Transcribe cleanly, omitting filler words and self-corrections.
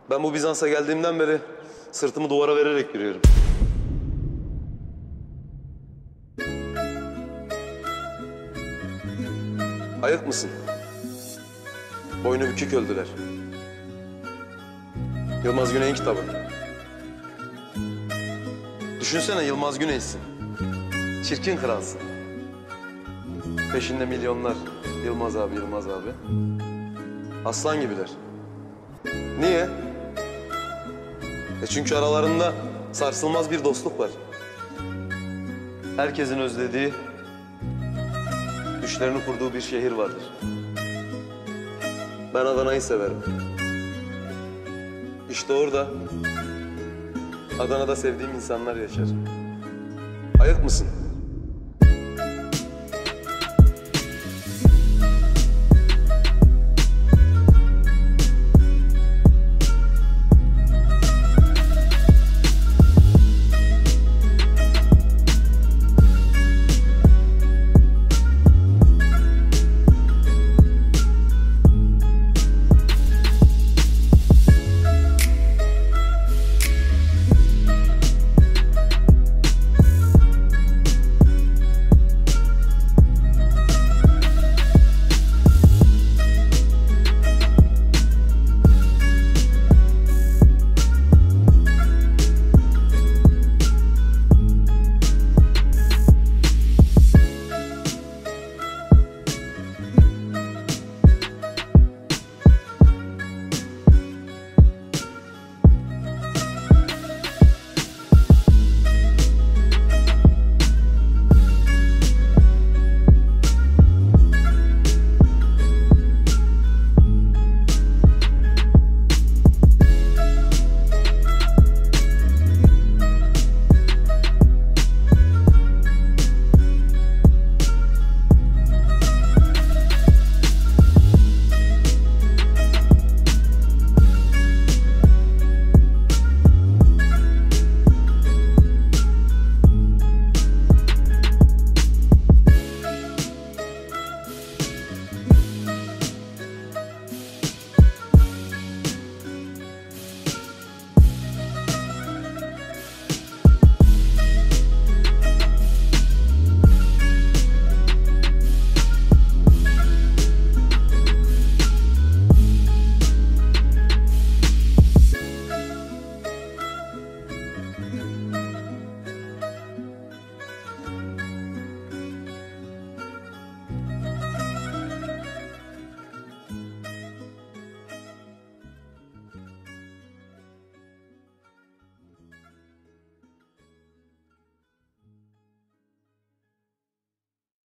Ben bu Bizans'a geldiğimden beri sırtımı duvara vererek yürüyorum. Ayık mısın? Boynu bükük öldüler. Yılmaz Güney'in kitabı. Düşünsene Yılmaz Güney'sin. Çirkin kralsın. Peşinde milyonlar. Yılmaz abi, Yılmaz abi. Aslan gibiler. Niye? Çünkü aralarında sarsılmaz bir dostluk var. Herkesin özlediği, düşlerini kurduğu bir şehir vardır. Ben Adana'yı severim. İşte orada, Adana'da sevdiğim insanlar yaşar. Ayık mısın?